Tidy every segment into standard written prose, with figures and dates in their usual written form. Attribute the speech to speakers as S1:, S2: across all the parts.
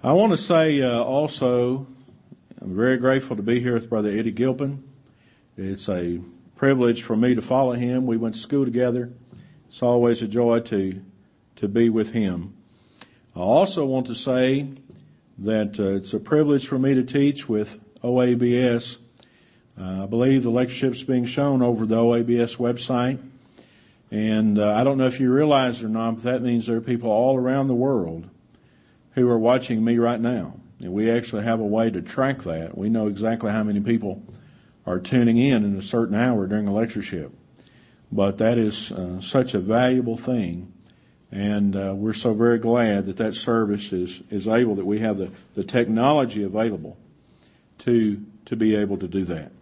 S1: I want to say also, I'm very grateful to be here with Brother Eddie Gilpin. It's a privilege for me to follow him. We went to school together. It's always a joy to be with him. I also want to say that it's a privilege for me to teach with OABS. I believe the lectureship's being shown over the OABS website. And I don't know if you realize it or not, but that means there are people all around the world who are watching me right now. And we actually have a way to track that. We know exactly how many people are tuning in a certain hour during a lectureship. But that is such a valuable thing. And we're so very glad that that service is able, that we have the technology available to be able to do that.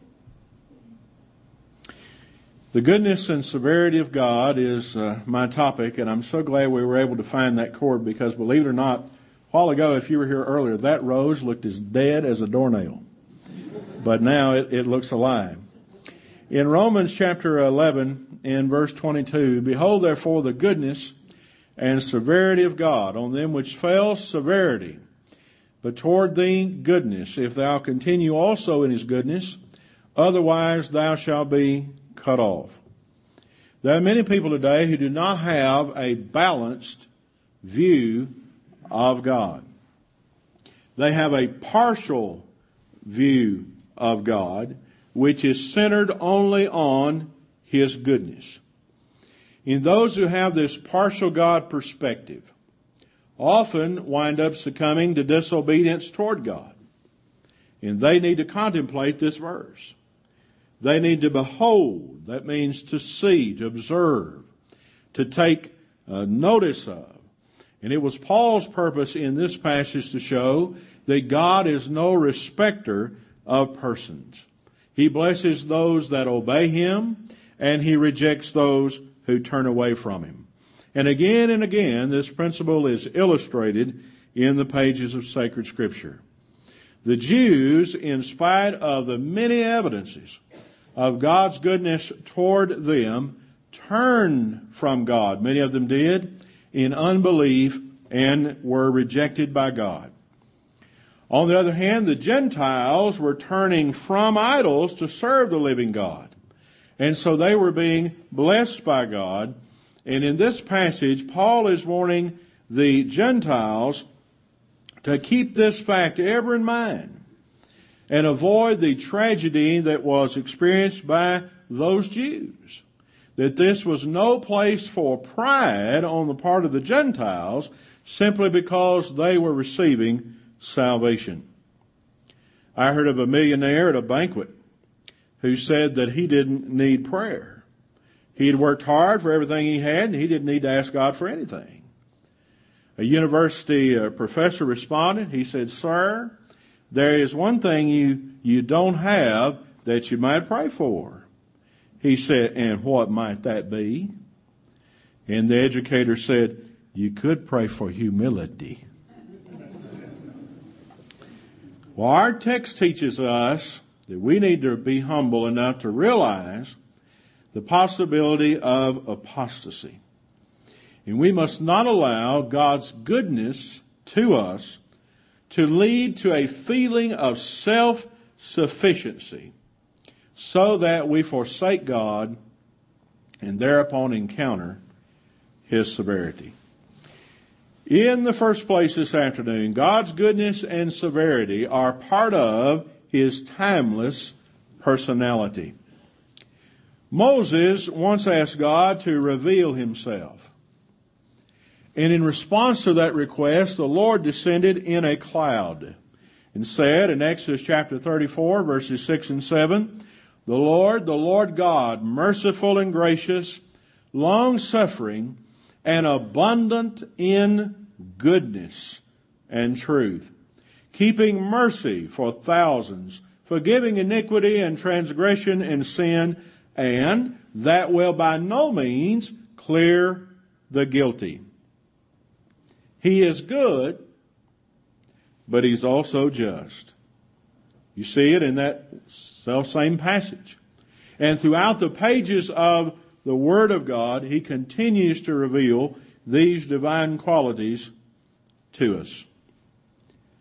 S1: The goodness and severity of God is my topic, and I'm so glad we were able to find that chord because, believe it or not, a while ago, if you were here earlier, that rose looked as dead as a doornail. But now it looks alive. In Romans chapter 11 and verse 22, behold therefore the goodness and severity of God on them which fell severity, but toward thee goodness, if thou continue also in his goodness, otherwise thou shalt be cut off. There are many people today who do not have a balanced view of God. They have a partial view of God, which is centered only on his goodness. And those who have this partial God perspective often wind up succumbing to disobedience toward God. And they need to contemplate this verse. They need to behold. That means to see, to observe, to take notice of. And it was Paul's purpose in this passage to show that God is no respecter of persons. He blesses those that obey him, and he rejects those who turn away from him. And again, this principle is illustrated in the pages of sacred Scripture. The Jews, in spite of the many evidences of God's goodness toward them, turned from God. Many of them did in unbelief and were rejected by God. On the other hand, the Gentiles were turning from idols to serve the living God. And so they were being blessed by God. And in this passage, Paul is warning the Gentiles to keep this fact ever in mind and avoid the tragedy that was experienced by those Jews. That this was no place for pride on the part of the Gentiles simply because they were receiving salvation. I heard of a millionaire at a banquet who said that he didn't need prayer. He had worked hard for everything he had, and he didn't need to ask God for anything. A university professor responded. He said, "Sir, there is one thing you don't have that you might pray for." He said, "And what might that be?" And the educator said, "You could pray for humility." Well, our text teaches us that we need to be humble enough to realize the possibility of apostasy. And we must not allow God's goodness to us to lead to a feeling of self-sufficiency so that we forsake God and thereupon encounter his severity. In the first place this afternoon, God's goodness and severity are part of his timeless personality. Moses once asked God to reveal himself. And in response to that request, the Lord descended in a cloud and said in Exodus chapter 34, verses 6 and 7, the Lord God, merciful and gracious, long-suffering, and abundant in goodness and truth, keeping mercy for thousands, forgiving iniquity and transgression and sin, and that will by no means clear the guilty. He is good, but he's also just. You see it in that self-same passage. And throughout the pages of the Word of God, he continues to reveal these divine qualities to us.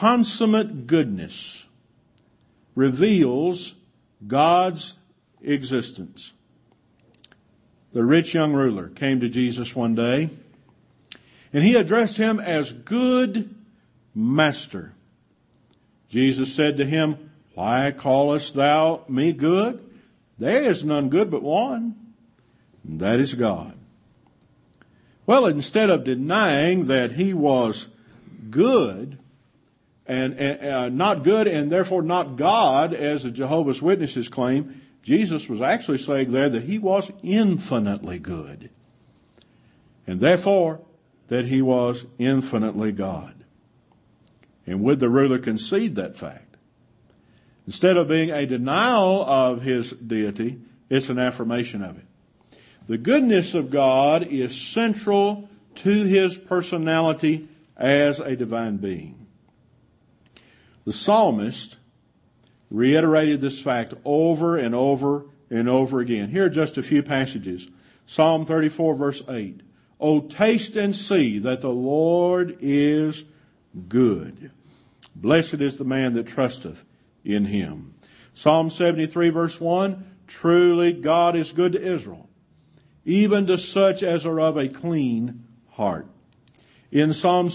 S1: consummate goodness reveals God's existence. The rich young ruler came to Jesus one day, and he addressed him as good master. Jesus said to him, "Why callest thou me good? There is none good but one, and that is God." Well, instead of denying that he was good and not good and therefore not God, as the Jehovah's Witnesses claim, Jesus was actually saying there that he was infinitely good, and therefore that he was infinitely God. And would the ruler concede that fact? Instead of being a denial of his deity, it's an affirmation of it. The goodness of God is central to his personality as a divine being. The psalmist reiterated this fact over and over and over again. Here are just a few passages. Psalm 34 verse 8. "O taste and see that the Lord is good. Blessed is the man that trusteth in him." Psalm 73 verse 1. "Truly God is good to Israel, even to such as are of a clean heart." In Psalm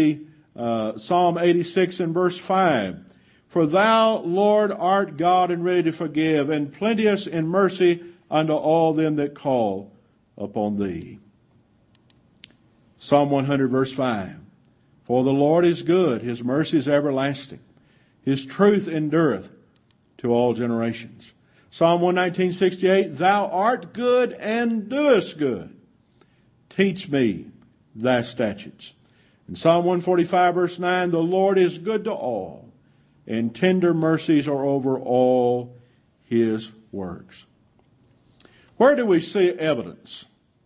S1: 86 and verse 5. "For thou, Lord, art God and ready to forgive, and plenteous in mercy unto all them that call upon thee." Psalm 100 verse 5. "For the Lord is good, his mercy is everlasting. His truth endureth to all generations." Psalm 119:68, "Thou art good and doest good. Teach me thy statutes." In Psalm 145 verse 9, "The Lord is good to all, and tender mercies are over all his works." Where do we see evidence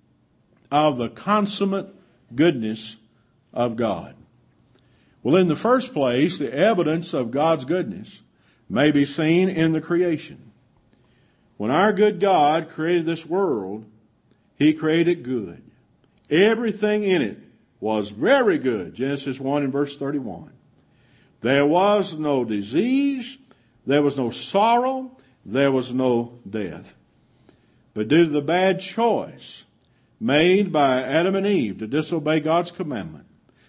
S1: of the consummate goodness of God? Well, in the first place, the evidence of God's goodness may be seen in the creation. When our good God created this world, he created it good. Everything in it was very good. Genesis 1 and verse 31. There was no disease, there was no sorrow, there was no death. But due to the bad choice made by Adam and Eve to disobey God's commandment,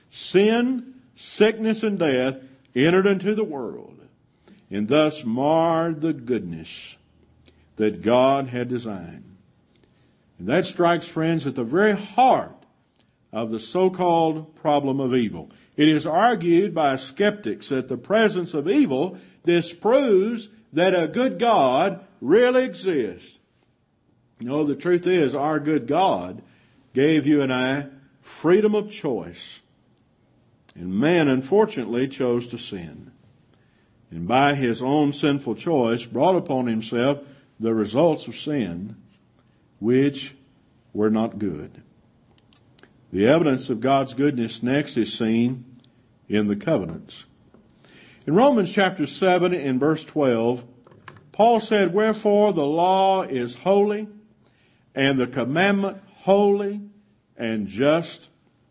S1: sin, sickness, and death entered into the world, and thus marred the goodness that God had designed. And that strikes, friends, at the very heart of the so-called problem of evil. It is argued by skeptics that the presence of evil disproves that a good God really exists. You know, the truth is, our good God gave you and I freedom of choice. And man, unfortunately, chose to sin. And by his own sinful choice, brought upon himself the results of sin, which were not good. The evidence of God's goodness next is seen in the covenants. In Romans chapter 7 and verse 12, Paul said, "Wherefore the law is holy, and the commandment holy and just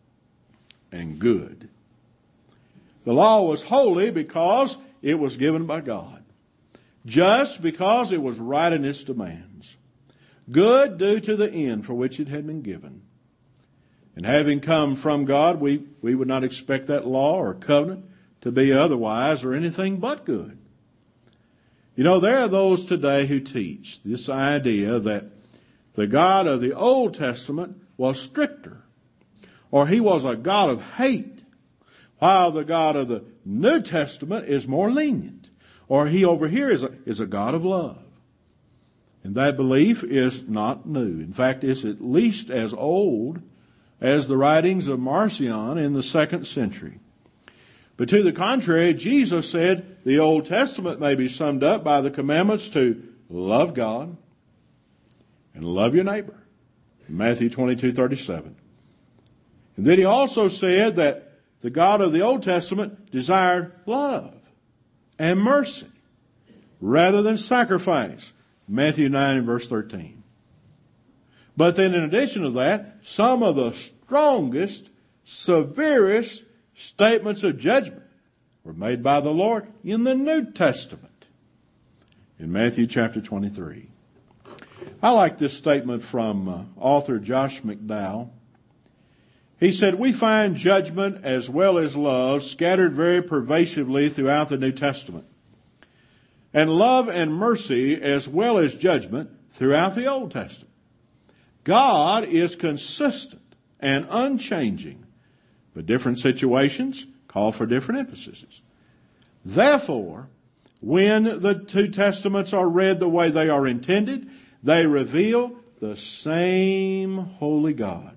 S1: and good." The law was holy because it was given by God. Just because it was right in its demands. Good due to the end for which it had been given. And having come from God, we would not expect that law or covenant to be otherwise or anything but good. You know, there are those today who teach this idea that the God of the Old Testament was stricter, or he was a God of hate, while the God of the New Testament is more lenient, or he over here is a God of love. And that belief is not new. In fact, it's at least as old as the writings of Marcion in the 2nd century. But to the contrary, Jesus said the Old Testament may be summed up by the commandments to love God and love your neighbor. Matthew 22:37. And then he also said that the God of the Old Testament desired love and mercy rather than sacrifice. Matthew 9 and verse 13. But then in addition to that, some of the strongest, severest statements of judgment were made by the Lord in the New Testament, in Matthew chapter 23. I like this statement from author Josh McDowell. He said, "We find judgment as well as love scattered very pervasively throughout the New Testament, and love and mercy as well as judgment throughout the Old Testament. God is consistent and unchanging, but different situations call for different emphases. Therefore, when the two testaments are read the way they are intended, they reveal the same holy God,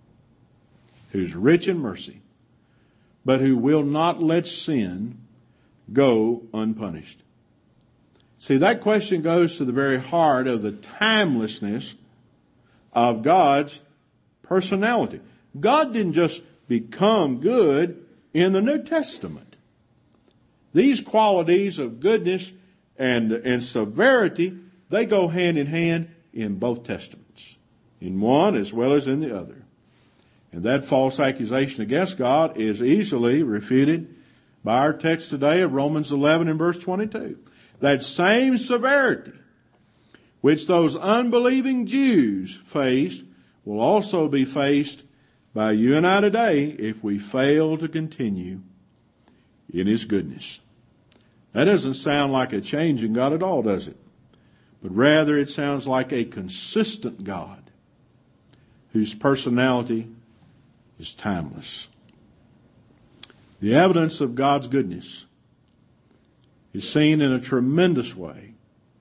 S1: who's rich in mercy, but who will not let sin go unpunished." See, that question goes to the very heart of the timelessness of God's personality. God didn't just become good in the New Testament. These qualities of goodness and severity, they go hand in hand in both testaments, in one as well as in the other. And that false accusation against God is easily refuted by our text today of Romans 11 and verse 22. That same severity which those unbelieving Jews faced will also be faced by you and I today if we fail to continue in His goodness. That doesn't sound like a change in God at all, does it? But rather it sounds like a consistent God whose personality is timeless. The evidence of God's goodness is seen in a tremendous way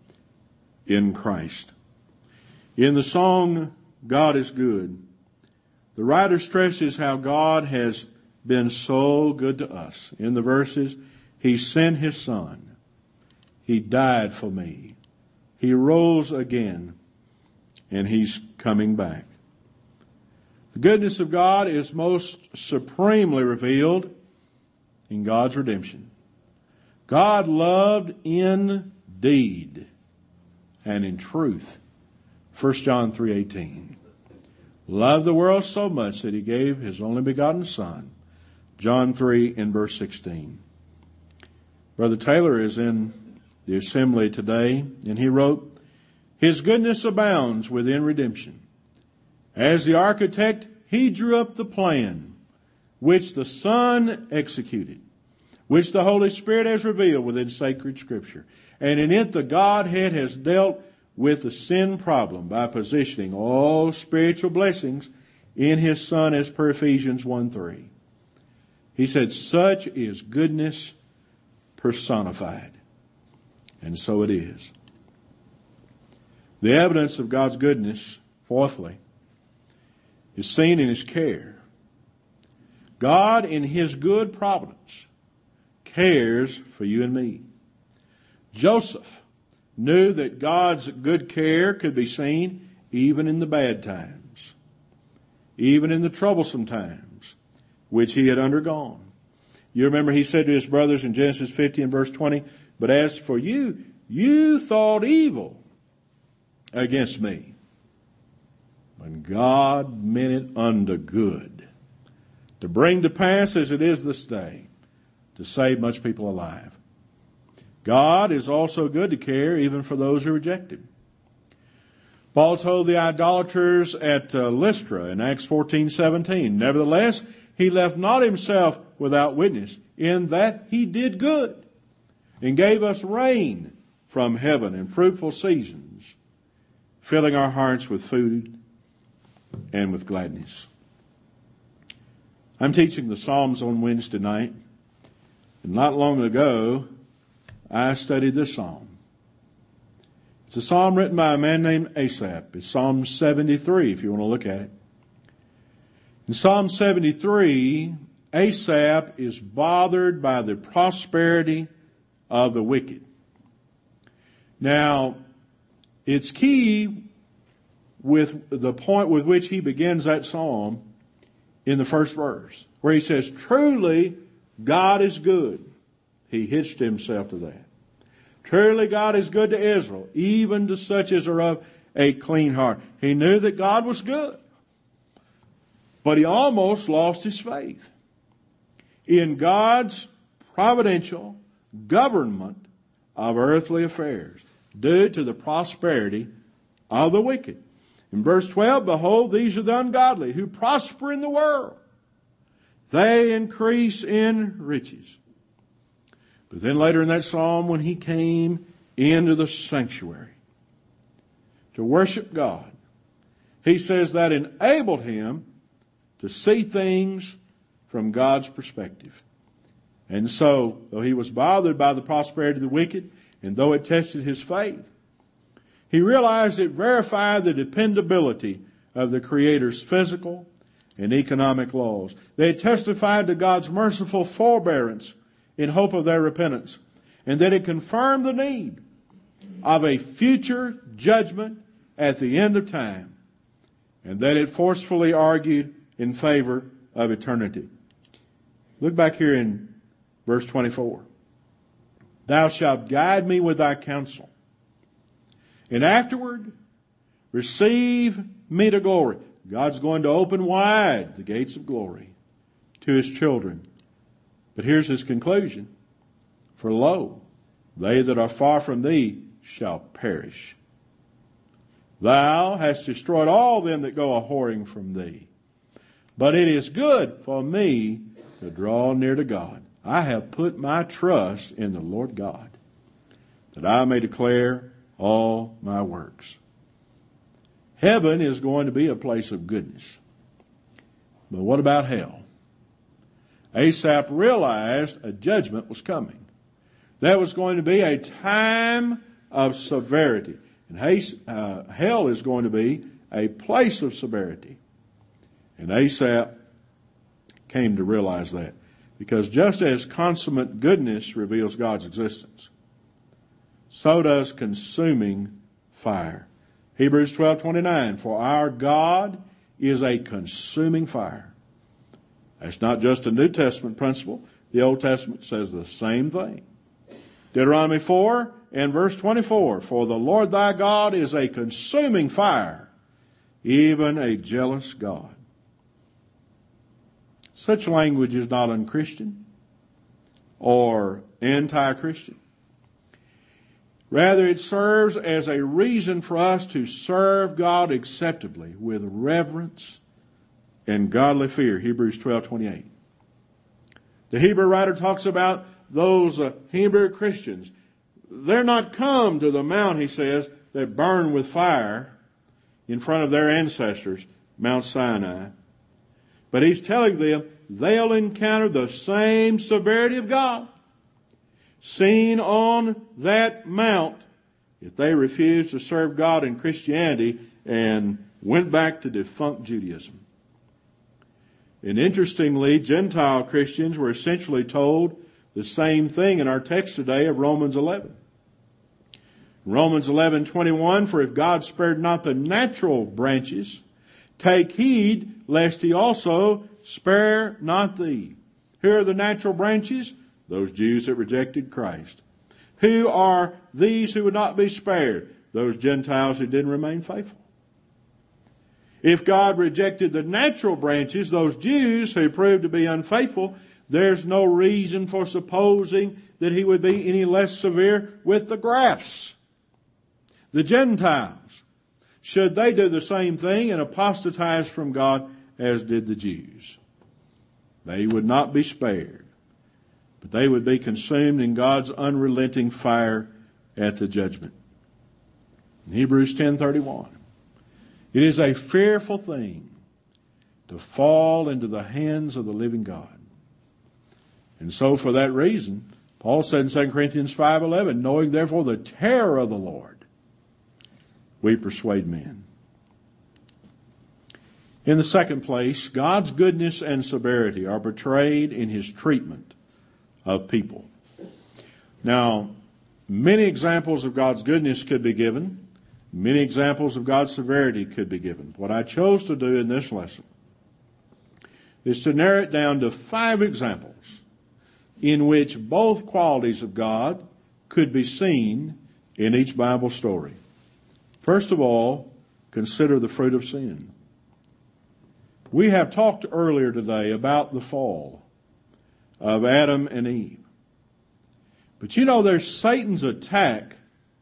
S1: in Christ. In the song, "God is Good," the writer stresses how God has been so good to us. In the verses, He sent His Son. He died for me. He rose again, and He's coming back. The goodness of God is most supremely revealed in God's redemption. God loved in deed and in truth. 1 John 3:18. Loved the world so much that He gave His only begotten Son. John 3 in verse 16. Brother Taylor is in the assembly today, and he wrote, "His goodness abounds within redemption. As the architect, He drew up the plan, which the Son executed, which the Holy Spirit has revealed within sacred Scripture. And in it the Godhead has dealt with the sin problem by positioning all spiritual blessings in His Son as per Ephesians 1:3. He said, such is goodness personified. And so it is. The evidence of God's goodness, fourthly, is seen in His care. God, in His good providence, cares for you and me. Joseph knew that God's good care could be seen even in the bad times, even in the troublesome times which he had undergone. You remember he said to his brothers in Genesis 50 and verse 20, "But as for you, you thought evil against me, when God meant it unto good, to bring to pass as it is this day, to save much people alive." God is also good to care even for those who reject Him. Paul told the idolaters at Lystra in Acts 14:17, "Nevertheless, He left not Himself without witness, in that He did good, and gave us rain from heaven and fruitful seasons, filling our hearts with food and with gladness." I'm teaching the Psalms on Wednesday night, and not long ago, I studied this psalm. It's a psalm written by a man named Asaph. It's Psalm 73, if you want to look at it. In Psalm 73, Asaph is bothered by the prosperity of the wicked. Now, it's key with the point with which he begins that psalm in the first verse, where he says, "Truly, God is good." He hitched himself to that. Truly God is good to Israel, even to such as are of a clean heart. He knew that God was good, but he almost lost his faith in God's providential government of earthly affairs due to the prosperity of the wicked. In verse 12, behold, these are the ungodly who prosper in the world. They increase in riches. But then later in that psalm, when he came into the sanctuary to worship God, he says that enabled him to see things from God's perspective. And so, though he was bothered by the prosperity of the wicked, and though it tested his faith, he realized it verified the dependability of the Creator's physical and economic laws. They testified to God's merciful forbearance in hope of their repentance, and that it confirmed the need of a future judgment at the end of time, and that it forcefully argued in favor of eternity. Look back here in verse 24. Thou shalt guide me with thy counsel, and afterward receive me to glory. God's going to open wide the gates of glory to his children. But here's his conclusion. For lo, they that are far from thee shall perish. Thou hast destroyed all them that go a-whoring from thee. But it is good for me to draw near to God. I have put my trust in the Lord God, that I may declare all my works. Heaven is going to be a place of goodness. But what about hell? Asaph realized a judgment was coming. There was going to be a time of severity. And hell is going to be a place of severity. And Asaph came to realize that. Because just as consummate goodness reveals God's existence, so does consuming fire. Hebrews 12:29, for our God is a consuming fire. That's not just a New Testament principle. The Old Testament says the same thing. Deuteronomy 4 and verse 24, for the Lord thy God is a consuming fire, even a jealous God. Such language is not unchristian or anti-Christian. Rather, it serves as a reason for us to serve God acceptably with reverence and godly fear. Hebrews 12:28. The Hebrew writer talks about those Hebrew Christians. They're not come to the mount, he says, that burned with fire in front of their ancestors, Mount Sinai. But he's telling them they'll encounter the same severity of God seen on that mount if they refused to serve God in Christianity and went back to defunct Judaism. And interestingly, Gentile Christians were essentially told the same thing in our text today of Romans 11. Romans 11:21, for if God spared not the natural branches, take heed lest he also spare not thee. Here are the natural branches, those Jews that rejected Christ. Who are these who would not be spared? Those Gentiles who didn't remain faithful. If God rejected the natural branches, those Jews who proved to be unfaithful, there's no reason for supposing that he would be any less severe with the grafts. The Gentiles, should they do the same thing and apostatize from God as did the Jews, they would not be spared, but they would be consumed in God's unrelenting fire at the judgment. In Hebrews 10:31, it is a fearful thing to fall into the hands of the living God. And so for that reason, Paul said in 2 Corinthians 5:11, knowing therefore the terror of the Lord, we persuade men. In the second place, God's goodness and severity are portrayed in his treatment of people. Now, many examples of God's goodness could be given. Many examples of God's severity could be given. What I chose to do in this lesson is to narrow it down to 5 examples in which both qualities of God could be seen in each Bible story. First of all, consider the fruit of sin. We have talked earlier today about the fall of Adam and Eve. But you know, there's Satan's attack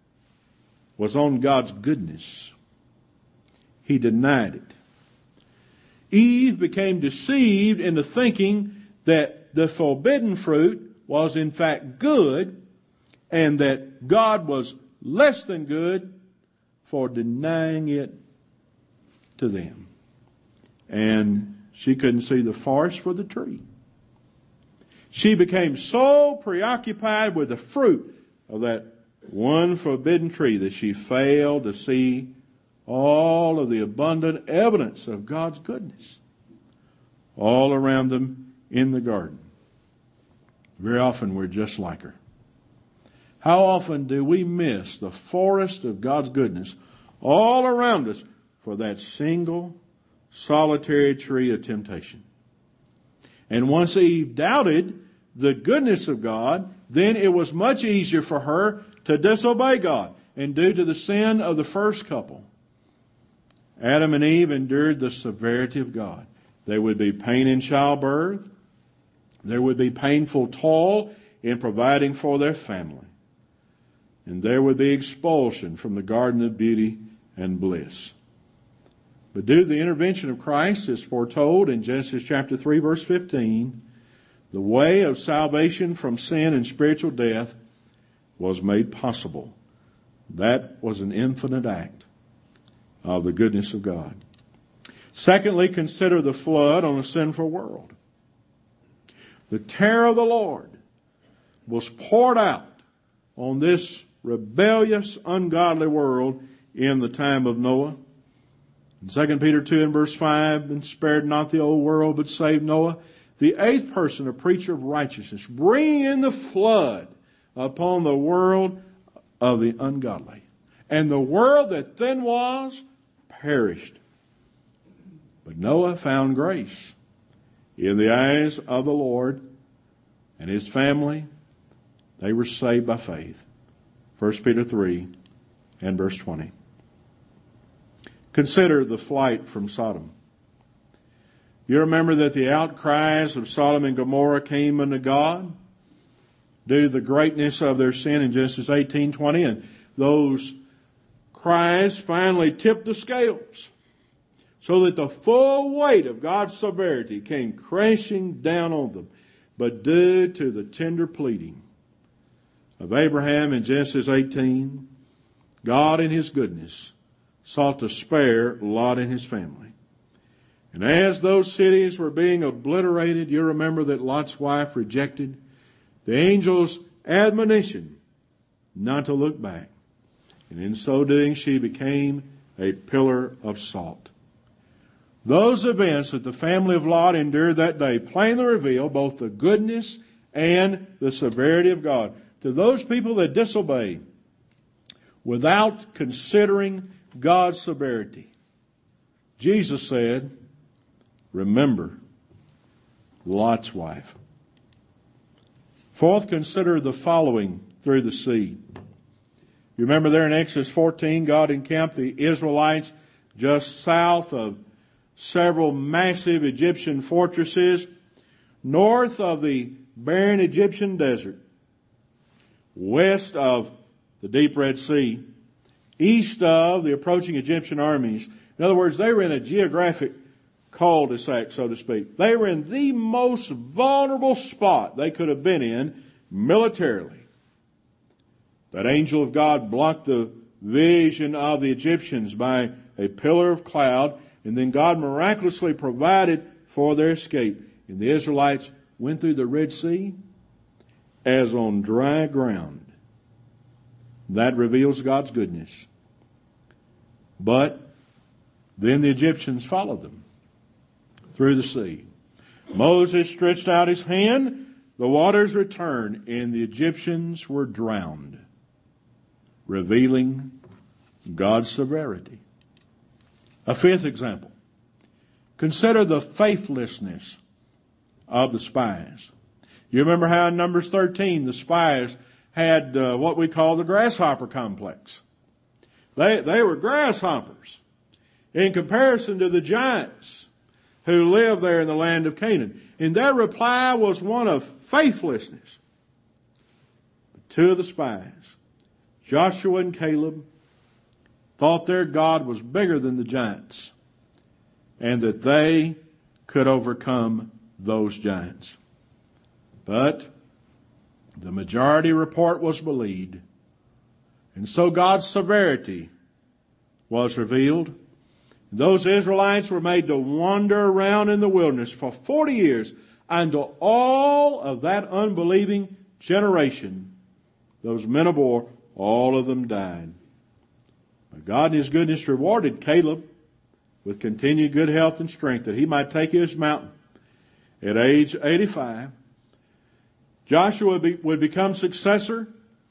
S1: was on God's goodness. He denied it. Eve became deceived into thinking that the forbidden fruit was in fact good and that God was less than good for denying it to them. And she couldn't see the forest for the tree. She became so preoccupied with the fruit of that one forbidden tree that she failed to see all of the abundant evidence of God's goodness all around them in the garden. Very often we're just like her. How often do we miss the forest of God's goodness all around us for that single solitary tree of temptation? And once Eve doubted the goodness of God, then it was much easier for her to disobey God. And due to the sin of the first couple, Adam and Eve endured the severity of God. There would be pain in childbirth. There would be painful toil in providing for their family. And there would be expulsion from the garden of beauty and bliss. But due to the intervention of Christ, as foretold in Genesis chapter 3, verse 15, the way of salvation from sin and spiritual death was made possible. That was an infinite act of the goodness of God. Secondly, consider the flood on a sinful world. The terror of the Lord was poured out on this rebellious, ungodly world in the time of Noah. In 2 Peter 2 and verse 5, and spared not the old world, but saved Noah, the eighth person, a preacher of righteousness, bringing in the flood upon the world of the ungodly. And the world that then was perished. But Noah found grace in the eyes of the Lord, and his family, they were saved by faith. 1 Peter 3 and verse 20. Consider the flight from Sodom. You remember that the outcries of Sodom and Gomorrah came unto God due to the greatness of their sin in Genesis 18:20, and those cries finally tipped the scales so that the full weight of God's severity came crashing down on them. But due to the tender pleading of Abraham in Genesis 18, God in his goodness sought to spare Lot and his family. And as those cities were being obliterated, you remember that Lot's wife rejected the angel's admonition not to look back. And in so doing, she became a pillar of salt. Those events that the family of Lot endured that day plainly reveal both the goodness and the severity of God. To those people that disobey without considering God's severity, Jesus said, remember Lot's wife. Fourth, consider the following through the sea. You remember there in Exodus 14, God encamped the Israelites just south of several massive Egyptian fortresses, north of the barren Egyptian desert, west of the deep Red Sea, east of the approaching Egyptian armies. In other words, they were in a geographic cul-de-sac, so to speak. They were in the most vulnerable spot they could have been in militarily. That angel of God blocked the vision of the Egyptians by a pillar of cloud, and then God miraculously provided for their escape. And the Israelites went through the Red Sea as on dry ground. That reveals God's goodness. But then the Egyptians followed them through the sea. Moses stretched out his hand, the waters returned, and the Egyptians were drowned, revealing God's severity. A fifth example. Consider the faithlessness of the spies. You remember how in Numbers 13 the spies had what we call the grasshopper complex. They were grasshoppers in comparison to the giants who lived there in the land of Canaan. And their reply was one of faithlessness. two of the spies, Joshua and Caleb, thought their God was bigger than the giants and that they could overcome those giants. But the majority report was believed. And so God's severity was revealed. Those Israelites were made to wander around in the wilderness for 40 years until all of that unbelieving generation, those men of war, all of them died. But God in His goodness rewarded Caleb with continued good health and strength that he might take his mountain. At age 85, Joshua would become successor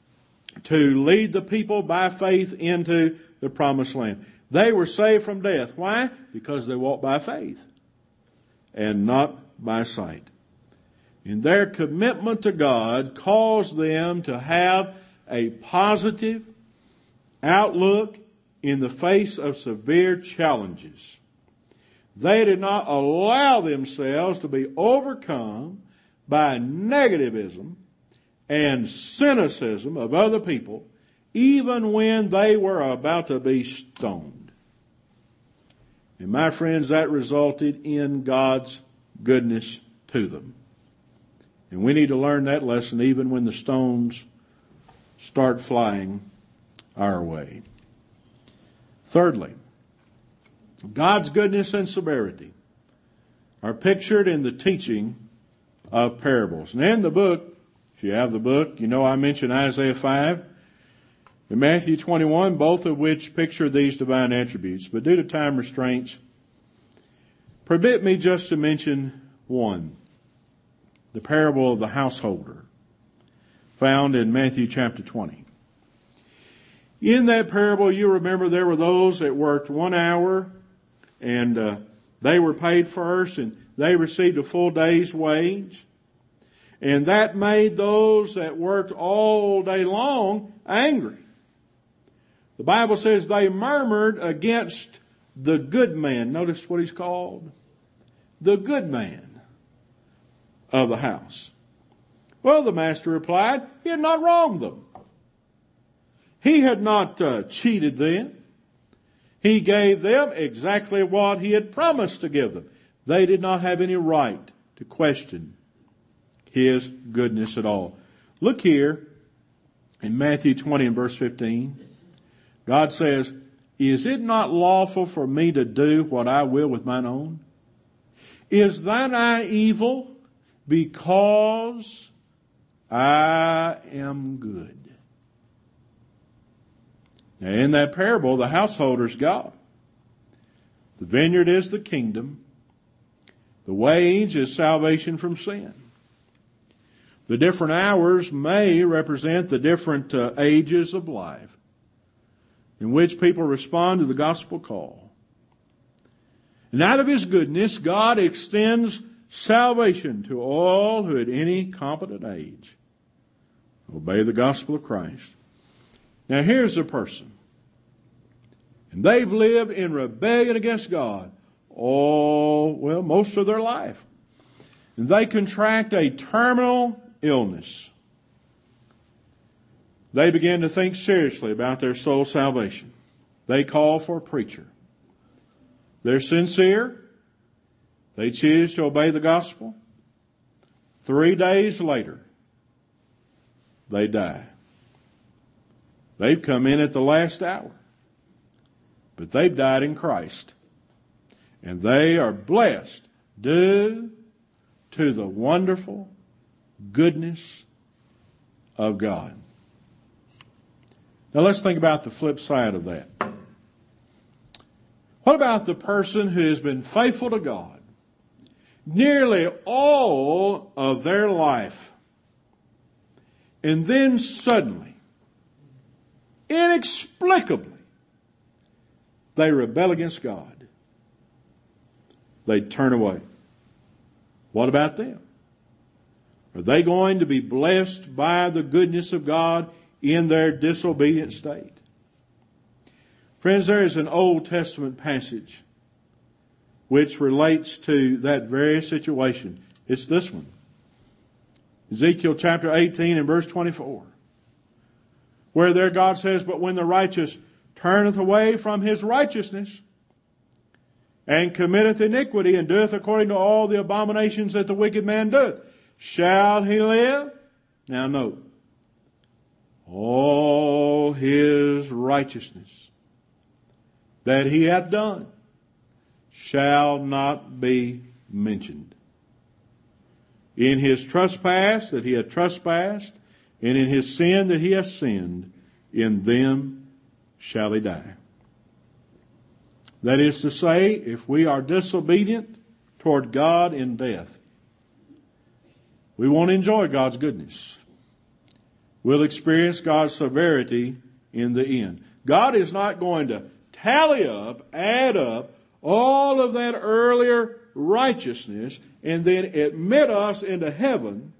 S1: to lead the people by faith into the promised land. They were saved from death. Why? Because they walked by faith and not by sight. And their commitment to God caused them to have a positive outlook in the face of severe challenges. They did not allow themselves to be overcome by negativism and cynicism of other people, even when they were about to be stoned. And my friends, that resulted in God's goodness to them. And we need to learn that lesson even when the stones start flying our way. Thirdly, God's goodness and severity are pictured in the teaching of parables. And in the book, if you have the book, you know I mentioned Isaiah 5 and Matthew 21, both of which picture these divine attributes. But due to time restraints, permit me just to mention one, the parable of the householder, found in Matthew chapter 20. In that parable, you remember there were those that worked 1 hour and they were paid first and they received a full day's wage. And that made those that worked all day long angry. The Bible says they murmured against the good man. Notice what he's called? The good man of the house. Well, the master replied, he had not wronged them. He had not cheated them. He gave them exactly what he had promised to give them. They did not have any right to question his goodness at all. Look here in Matthew 20 and verse 15. God says, is it not lawful for me to do what I will with mine own? Is thine eye evil because I am good? Now in that parable, the householder's God. The vineyard is the kingdom. The wage is salvation from sin. The different hours may represent the different ages of life in which people respond to the gospel call. And out of His goodness, God extends salvation to all who at any competent age obey the gospel of Christ. Now here's a person, and they've lived in rebellion against God most of their life. And they contract a terminal illness. They begin to think seriously about their soul salvation. They call for a preacher. They're sincere. They choose to obey the gospel. 3 days later, they die. They've come in at the last hour, but they've died in Christ. And they are blessed due to the wonderful goodness of God. Now let's think about the flip side of that. What about the person who has been faithful to God nearly all of their life, and then suddenly, inexplicably, they rebel against God? They turn away. What about them? Are they going to be blessed by the goodness of God in their disobedient state? Friends, there is an Old Testament passage which relates to that very situation. It's this one. Ezekiel chapter 18 and verse 24. where there God says, but when the righteous turneth away from his righteousness, and committeth iniquity, and doeth according to all the abominations that the wicked man doeth, shall he live? Now note, all his righteousness that he hath done shall not be mentioned. In his trespass that he hath trespassed, and in his sin that he hath sinned, in them shall he die. That is to say, if we are disobedient toward God in death, we won't enjoy God's goodness. We'll experience God's severity in the end. God is not going to tally up, add up all of that earlier righteousness and then admit us into heaven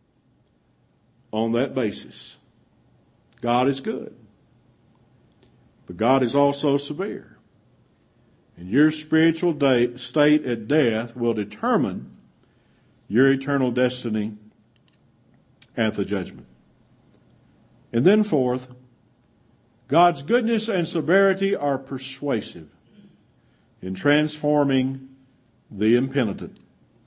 S1: on that basis. God is good. But God is also severe. And your spiritual state at death will determine your eternal destiny at the judgment. And then fourth, God's goodness and severity are persuasive in transforming the impenitent.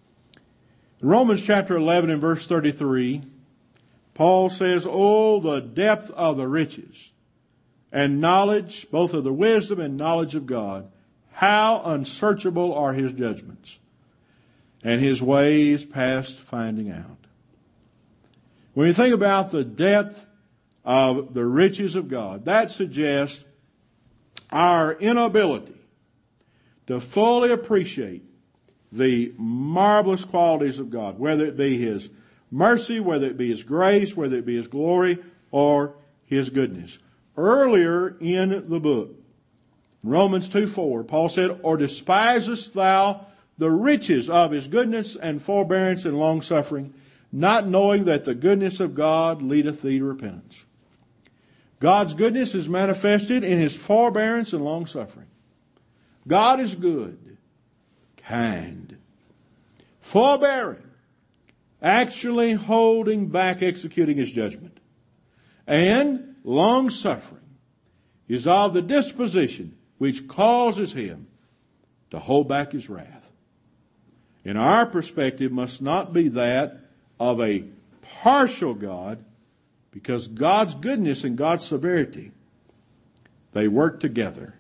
S1: In Romans chapter 11 and verse 33, Paul says, "Oh, the depth of the riches and knowledge, both of the wisdom and knowledge of God. How unsearchable are his judgments, and his ways past finding out." When you think about the depth of the riches of God, that suggests our inability to fully appreciate the marvelous qualities of God, whether it be his mercy, whether it be his grace, whether it be his glory, or his goodness. Earlier in the book, Romans 2:4, Paul said, "Or despisest thou the riches of his goodness and forbearance and long-suffering, not knowing that the goodness of God leadeth thee to repentance?" God's goodness is manifested in his forbearance and long-suffering. God is good, kind, forbearing, actually holding back executing his judgment, and long-suffering is of the disposition which causes him to hold back his wrath. And our perspective must not be that of a partial God, because God's goodness and God's severity, they work together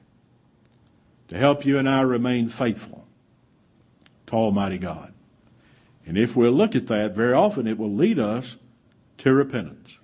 S1: to help you and I remain faithful to Almighty God. And if we'll look at that, very often it will lead us to repentance.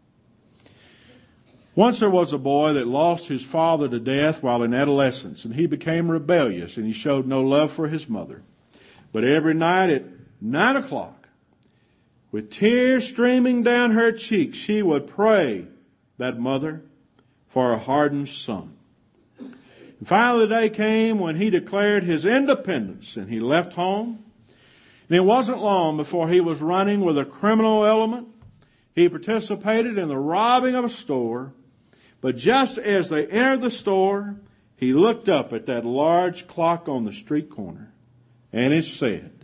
S1: Once there was a boy that lost his father to death while in adolescence, and he became rebellious, and he showed no love for his mother. But every night at 9 o'clock, with tears streaming down her cheeks, she would pray, that mother, for a hardened son. And finally the day came when he declared his independence, and he left home. And it wasn't long before he was running with a criminal element. He participated in the robbing of a store. But just as they entered the store, he looked up at that large clock on the street corner, and it said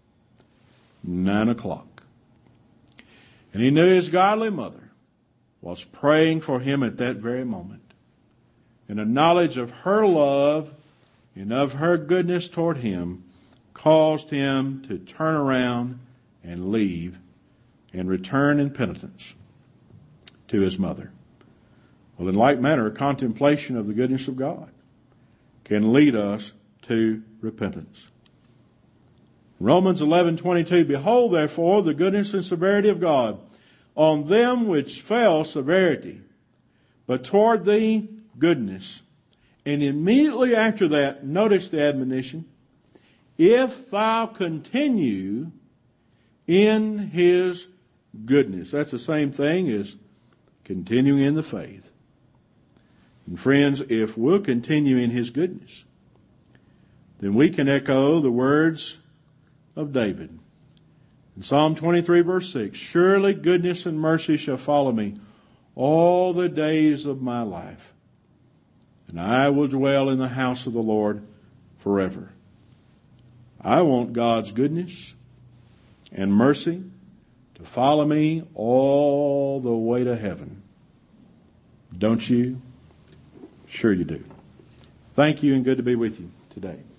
S1: 9 o'clock. And he knew his godly mother was praying for him at that very moment. And a knowledge of her love and of her goodness toward him caused him to turn around and leave and return in penitence to his mother. Well, in like manner, contemplation of the goodness of God can lead us to repentance. Romans 11:22, "Behold, therefore, the goodness and severity of God on them which fell severity, but toward thee goodness." And immediately after that, notice the admonition, "If thou continue in his goodness." That's the same thing as continuing in the faith. And friends, if we'll continue in his goodness, then we can echo the words of David. In Psalm 23 verse 6, "Surely goodness and mercy shall follow me all the days of my life, and I will dwell in the house of the Lord forever." I want God's goodness and mercy to follow me all the way to heaven. Don't you? Sure you do. Thank you, and good to be with you today.